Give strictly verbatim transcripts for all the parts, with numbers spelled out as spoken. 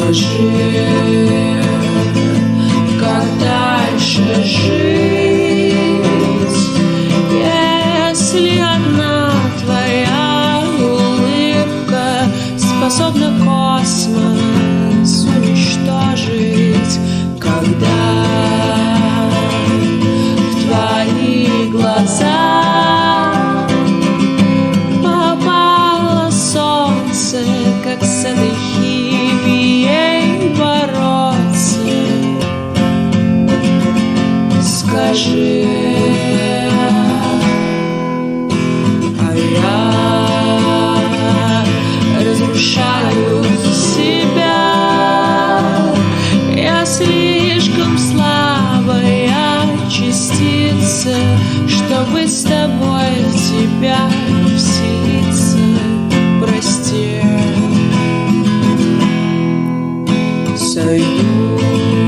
Скажи, как дальше жить, если одна твоя улыбка способна космос уничтожить, когда в твои глаза попало солнце, как с этой химией бороться. Скажи, а я разрушаю себя. Я слишком слабая частица, чтобы с тобой в тебя вселиться. Прости, сойду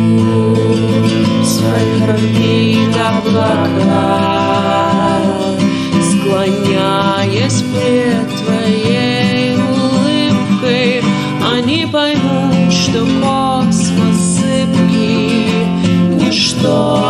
в своих огней облака, склоняясь пред твоей улыбкой. Они поймут, что космос зыбкий, ничто